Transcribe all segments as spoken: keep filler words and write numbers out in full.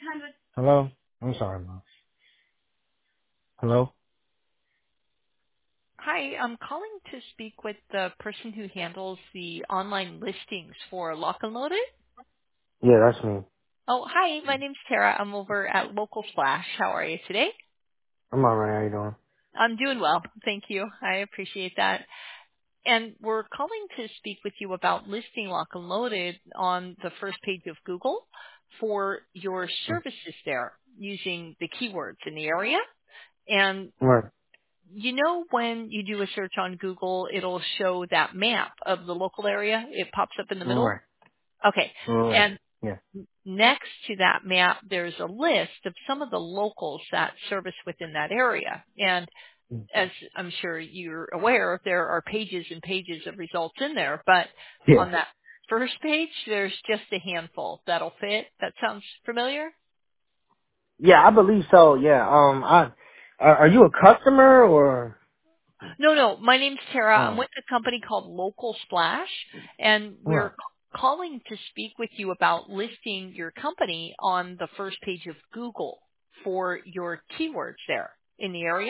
Hello? I'm sorry, Mom. Hello? Hi, I'm calling to speak with the person who handles the online listings for Lock and Loaded. Yeah, that's me. Oh, hi, my name's Tara. I'm over at Local Splash. How are you today? I'm alright, how you doing? I'm doing well. Thank you. I appreciate that. And we're calling to speak with you about listing Lock and Loaded on the first page of Google for your Mm. services there using the keywords in the area. And Right. you know when you do a search on Google, it'll show that map of the local area. It pops up in the middle. Right. Okay. Right. And Yeah. next to that map, there's a list of some of the locals that service within that area. And Mm. as I'm sure you're aware, there are pages and pages of results in there. But Yeah. on that first page, there's just a handful that'll fit. That sounds familiar? Yeah, I believe so, yeah. Um, I, are, are you a customer or? No, no. My name's Tara. I'm Oh, with a company called Local Splash, and we're right. c- calling to speak with you about listing your company on the first page of Google for your keywords there in the area.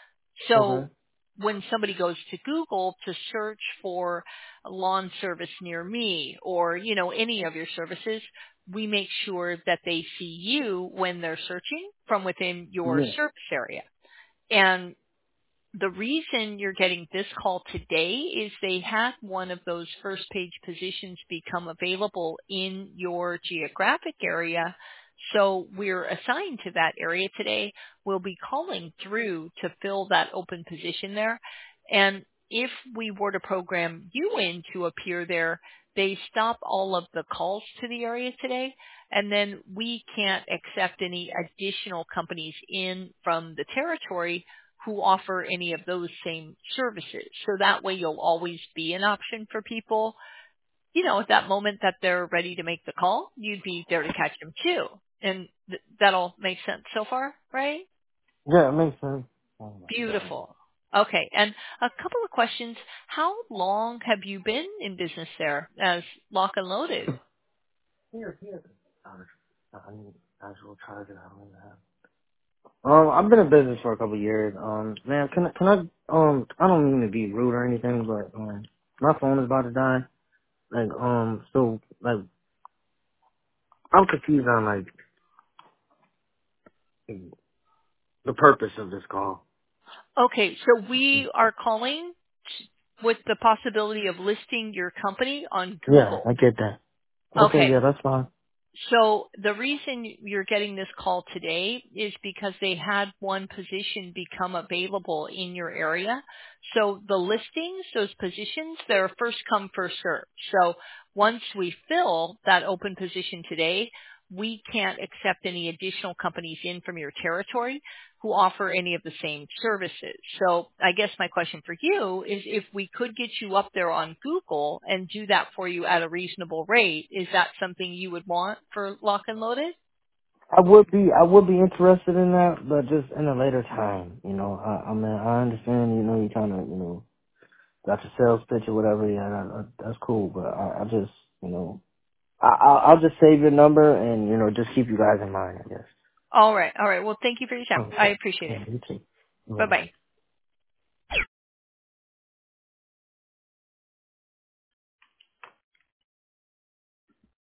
So Okay. when somebody goes to Google to search for a lawn service near me or, you know, any of your services, we make sure that they see you when they're searching from within your Yeah. service area. And the reason you're getting this call today is they had one of those first page positions become available in your geographic area. So we're assigned to that area today. We'll be calling through to fill that open position there. And if we were to program you in to appear there, they stop all of the calls to the area today. And then we can't accept any additional companies in from the territory who offer any of those same services. So that way you'll always be an option for people. You know, at that moment that they're ready to make the call, you'd be there to catch them too. And th- that'll make sense so far, right? Yeah, it makes sense. Oh my god. Beautiful. Okay. And a couple of questions. How long have you been in business there as Lock and Loaded? Here, here. I need actual charger. I don't even have. Um, I've been in business for a couple of years. Um, man, can I, can I, um, I don't mean to be rude or anything, but, um, my phone is about to die. Like, um, so, like, I'm confused on, like, the purpose of this call. Okay. So we are calling with the possibility of listing your company on Yeah, Google. I get that. Okay, Okay. yeah, that's fine. So the reason you're getting this call today is because they had one position become available in your area. So the listings, those positions, they're first come, first served. So once we fill that open position today, we can't accept any additional companies in from your territory who offer any of the same services. So I guess my question for you is if we could get you up there on Google and do that for you at a reasonable rate, is that something you would want for Lock and Loaded? I would be, I would be interested in that, but just in a later time, you know. I, I mean, I understand, you know, you kind of, you know, got your sales pitch or whatever. Yeah, that, that, that's cool, but I, I just, you know, I, I'll, I'll just save your number and, you know, just keep you guys in mind, I guess. All right. All right. Well, thank you for your time. Oh, I appreciate yeah, it. you too. Bye. Bye-bye.